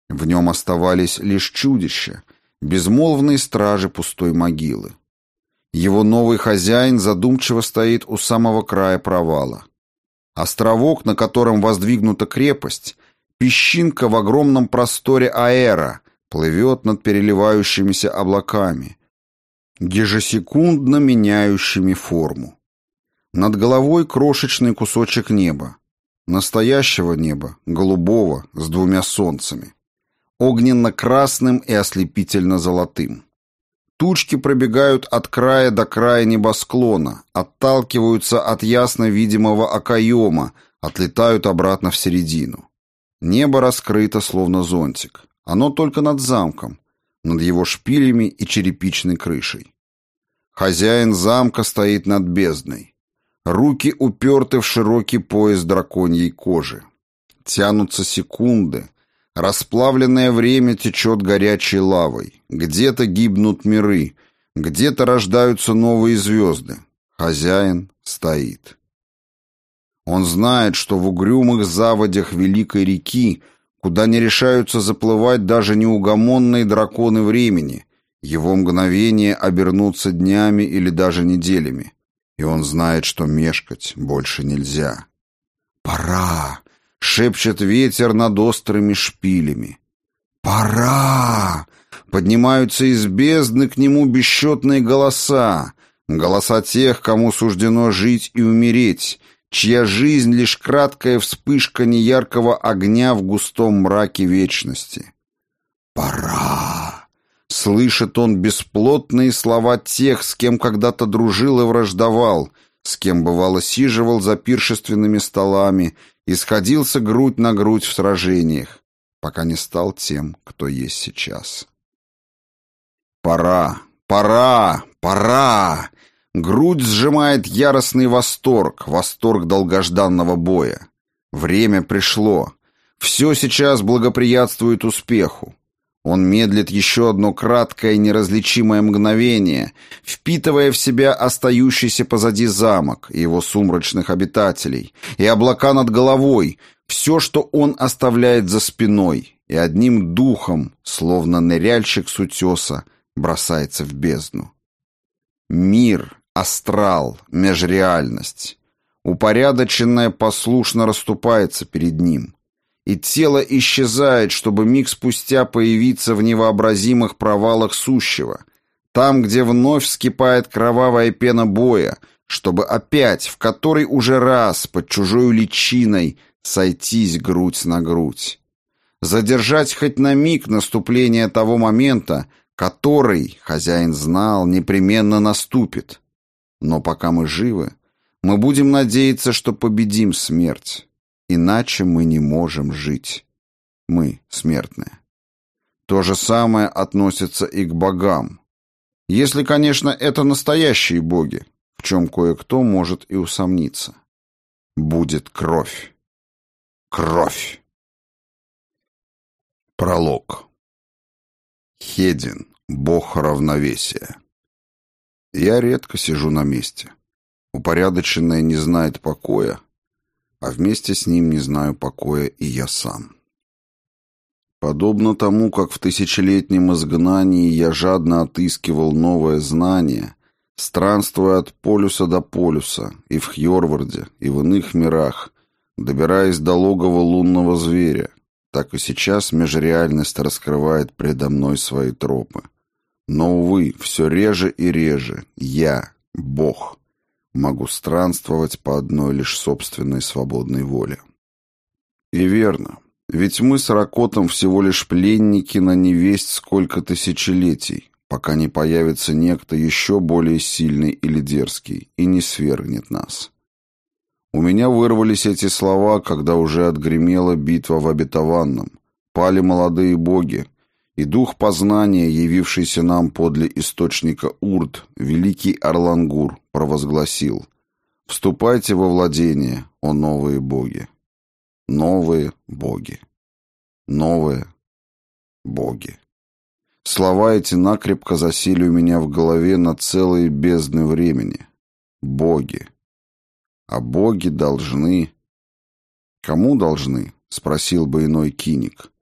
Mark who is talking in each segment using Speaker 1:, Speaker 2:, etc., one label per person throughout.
Speaker 1: В нем оставались лишь чудища, безмолвные стражи пустой могилы. Его новый хозяин задумчиво стоит у самого края провала. Островок, на котором воздвигнута крепость, песчинка в огромном просторе аэра, плывет над переливающимися облаками, ежесекундно меняющими форму. Над головой крошечный кусочек неба. Настоящего неба, голубого, с двумя солнцами. Огненно-красным и ослепительно-золотым. Тучки пробегают от края до края небосклона, отталкиваются от ясно видимого окоема, отлетают обратно в середину. Небо раскрыто, словно зонтик. Оно только над замком, над его шпилями и черепичной крышей. Хозяин замка стоит над бездной. Руки уперты в широкий пояс драконьей кожи. Тянутся секунды. Расплавленное время течет горячей лавой. Где-то гибнут миры, где-то рождаются новые звезды. Хозяин стоит. Он знает, что в угрюмых заводях великой реки, куда не решаются заплывать даже неугомонные драконы времени, его мгновения обернутся днями или даже неделями. И он знает, что мешкать больше нельзя. «Пора!» — шепчет ветер над острыми шпилями. «Пора!» — поднимаются из бездны к нему бесчетные голоса. Голоса тех, кому суждено жить и умереть, чья жизнь — лишь краткая вспышка неяркого огня в густом мраке вечности. «Пора!» — слышит он бесплотные слова тех, с кем когда-то дружил и враждовал, с кем, бывало, сиживал за пиршественными столами и сходился грудь на грудь в сражениях, пока не стал тем, кто есть сейчас. «Пора! Пора! Пора!» Грудь сжимает яростный восторг, восторг долгожданного боя. Время пришло. Все сейчас благоприятствует успеху. Он медлит еще одно краткое неразличимое мгновение, впитывая в себя остающийся позади замок и его сумрачных обитателей, и облака над головой, все, что он оставляет за спиной, и одним духом, словно ныряльщик с утеса, бросается в бездну. Мир, астрал, межреальность. Упорядоченное послушно расступается перед ним. И тело исчезает, чтобы миг спустя появиться в невообразимых провалах сущего, там, где вновь вскипает кровавая пена боя, чтобы опять, в который уже раз, под чужой личиной, сойтись грудь на грудь. Задержать хоть на миг наступление того момента, который, хозяин знал, непременно наступит. Но пока мы живы, мы будем надеяться, что победим смерть. Иначе мы не можем жить. Мы смертные. То же самое относится и к богам. Если, конечно, это настоящие боги, в чем кое-кто может и усомниться. Будет кровь. Кровь. Пролог. Хедин, бог равновесия. Я редко сижу на месте. Упорядоченное не знает покоя, а вместе с ним не знаю покоя и я сам. Подобно тому, как в тысячелетнем изгнании я жадно отыскивал новое знание, странствуя от полюса до полюса, и в Хьорварде, и в иных мирах, добираясь до логова лунного зверя, так и сейчас межреальность раскрывает предо мной свои тропы. Но, увы, все реже и реже я, Бог, могу странствовать по одной лишь собственной свободной воле. И верно, ведь мы с Ракотом всего лишь пленники на невесть сколько тысячелетий, пока не появится некто еще более сильный или дерзкий и не свергнет нас. У меня вырвались эти слова, когда уже отгремела битва в обетованном, пали молодые боги, и дух познания, явившийся нам подле источника Урд, великий Орлангур, провозгласил: «Вступайте во владение, о новые боги». Новые боги. Новые боги. Слова эти накрепко засели у меня в голове на целые бездны времени. Боги. А боги должны... Кому должны? Спросил бы иной киник.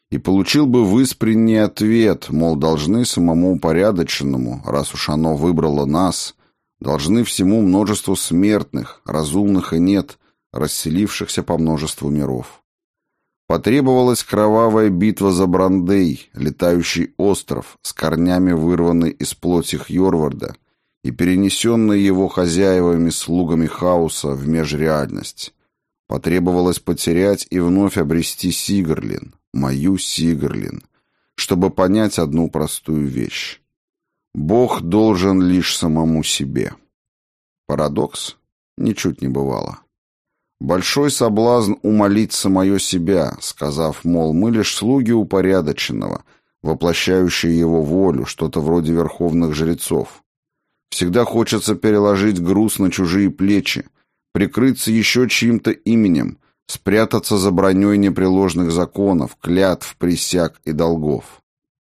Speaker 1: и получил бы выспренний ответ, мол, должны самому упорядоченному, раз уж оно выбрало нас, должны всему множеству смертных, разумных и нет, расселившихся по множеству миров. Потребовалась кровавая битва за Брандей, летающий остров, с корнями вырванный из плоти Хьорварда и перенесенный его хозяевами-слугами хаоса в межреальность. Потребовалось потерять и вновь обрести Сигрлин, мою Сигрлин, чтобы понять одну простую вещь. Бог должен лишь самому себе. Парадокс? Ничуть не бывало. Большой соблазн умолить самое себя, сказав, мол, мы лишь слуги упорядоченного, воплощающие его волю, что-то вроде верховных жрецов. Всегда хочется переложить груз на чужие плечи, прикрыться еще чьим-то именем, спрятаться за броней непреложных законов, клятв, присяг и долгов.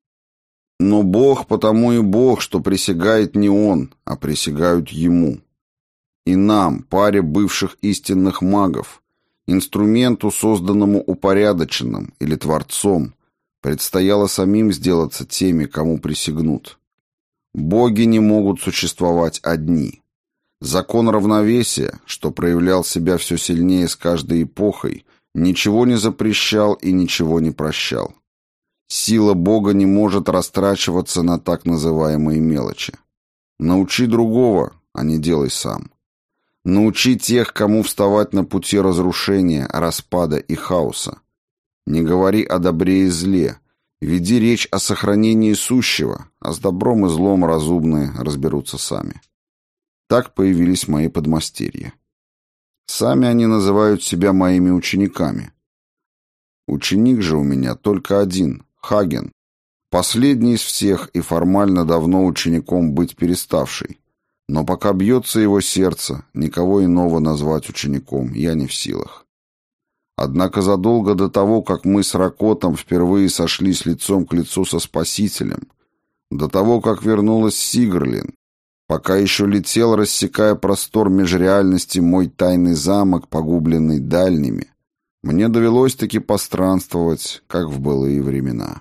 Speaker 1: Но Бог потому и Бог, что присягает не Он, а присягают Ему. И нам, паре бывших истинных магов, инструменту, созданному упорядоченным или Творцом, предстояло самим сделаться теми, кому присягнут. Боги не могут существовать одни. Закон равновесия, что проявлял себя все сильнее с каждой эпохой, ничего не запрещал и ничего не прощал. Сила Бога не может растрачиваться на так называемые мелочи. Научи другого, а не делай сам. Научи тех, кому вставать на пути разрушения, распада и хаоса. Не говори о добре и зле. Веди речь о сохранении сущего, а с добром и злом разумные разберутся сами. Так появились мои подмастерья. Сами они называют себя моими учениками. Ученик же у меня только один — Хаген. Последний из всех и формально давно учеником быть переставший. Но пока бьется его сердце, никого иного назвать учеником я не в силах. Однако задолго до того, как мы с Ракотом впервые сошлись лицом к лицу со Спасителем, до того, как вернулась Сигрлин, пока еще летел, рассекая простор межреальности, мой тайный замок, погубленный дальними, мне довелось таки постранствовать, как в былые времена.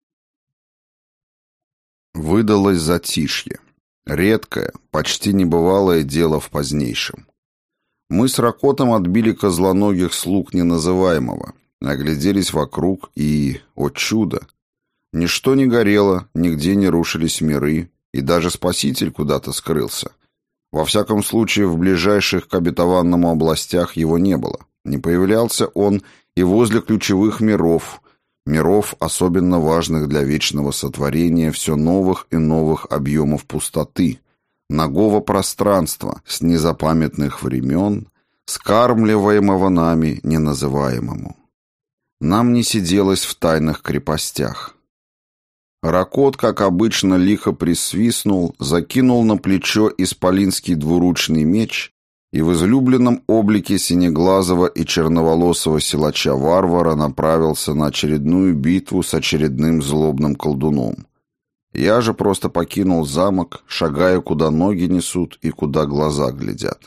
Speaker 1: Выдалось затишье. Редкое, почти небывалое дело в позднейшем. Мы с Ракотом отбили козлоногих слуг неназываемого, огляделись вокруг и, о чудо, ничто не горело, нигде не рушились миры, и даже Спаситель куда-то скрылся. Во всяком случае, в ближайших к обетованному областях его не было. Не появлялся он и возле ключевых миров, миров, особенно важных для вечного сотворения все новых и новых объемов пустоты, нагого пространства с незапамятных времен, скармливаемого нами неназываемому. Нам не сиделось в тайных крепостях. Ракот, как обычно, лихо присвистнул, закинул на плечо исполинский двуручный меч и в излюбленном облике синеглазого и черноволосого силача-варвара направился на очередную битву с очередным злобным колдуном. Я же просто покинул замок, шагая, куда ноги несут и куда глаза глядят.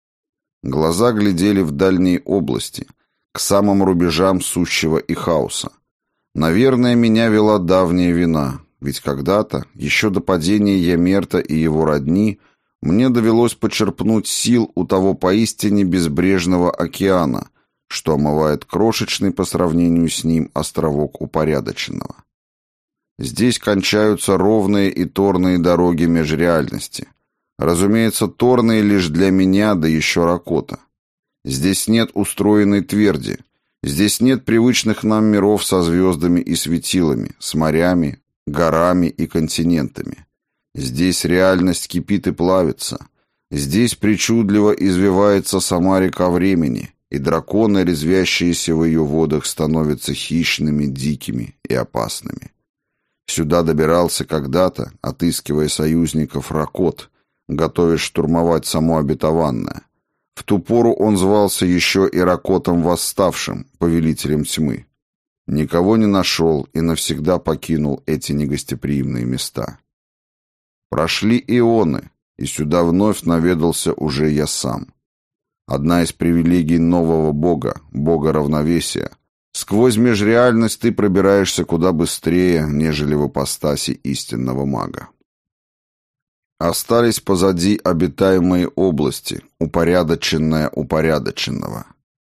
Speaker 1: Глаза глядели в дальние области, к самым рубежам сущего и хаоса. Наверное, меня вела давняя вина, ведь когда-то, еще до падения Ямерта и его родни, мне довелось почерпнуть сил у того поистине безбрежного океана, что омывает крошечный по сравнению с ним островок упорядоченного. Здесь кончаются ровные и торные дороги межреальности. Разумеется, торные лишь для меня, да еще Ракота. Здесь нет устроенной тверди, здесь нет привычных нам миров со звездами и светилами, с морями, горами и континентами. Здесь реальность кипит и плавится. Здесь причудливо извивается сама река времени, и драконы, резвящиеся в ее водах, становятся хищными, дикими и опасными. Сюда добирался когда-то, отыскивая союзников, Ракот, готовясь штурмовать само обетованное. В ту пору он звался еще и Ракотом Восставшим, повелителем тьмы. Никого не нашел и навсегда покинул эти негостеприимные места. Прошли эоны, и сюда вновь наведался уже я сам. Одна из привилегий нового бога, бога равновесия, Сквозь межреальность ты пробираешься куда быстрее, нежели в ипостаси истинного мага. Остались позади обитаемые области, упорядоченное упорядоченного.